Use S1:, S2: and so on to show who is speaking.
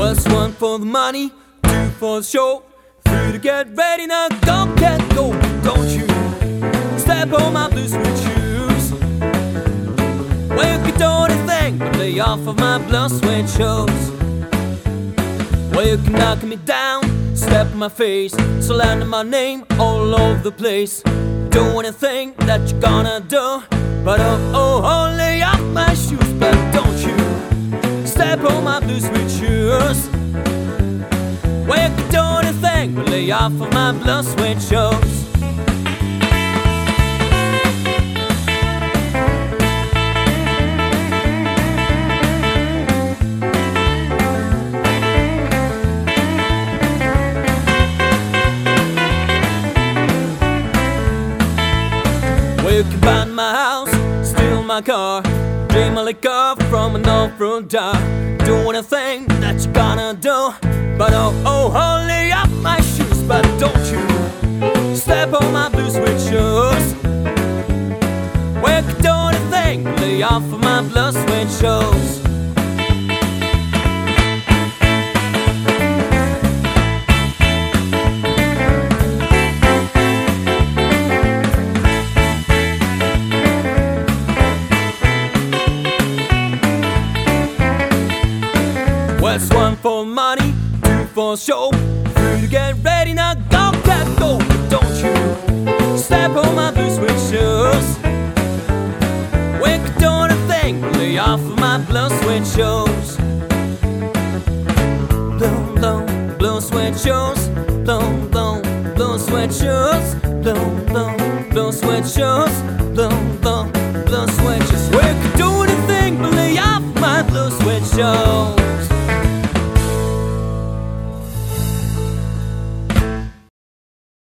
S1: First one for the money, two for the show, three to get ready. Now go, get go, don't you step on my blue suede shoes. Well, you can do anything but lay off of my blue suede shoes. Well, you can knock me down, step in my face, slander my name all over the place. Do anything that you're gonna do, but lay off my shoes. But don't you step on my blue suede shoes. Well, you can do anything but lay off of my blue suede shoes. You can burn my house, steal my car, drink my liquor from an off-road bar. Do anything that you're gonna do, but lay off my shoes. But don't you step on my blue suede shoes. Well, you can do anything, lay off of my blue suede shoes. That's one for money, two for show, three to get ready. Now go, get go, don't you step on my blue suede shoes. We can do anything, lay off of my blue suede shoes. Blue suede shoes, blue suede shoes, blue suede shoes, blue suede shoes. We can do anything, but lay off my blue suede shoes.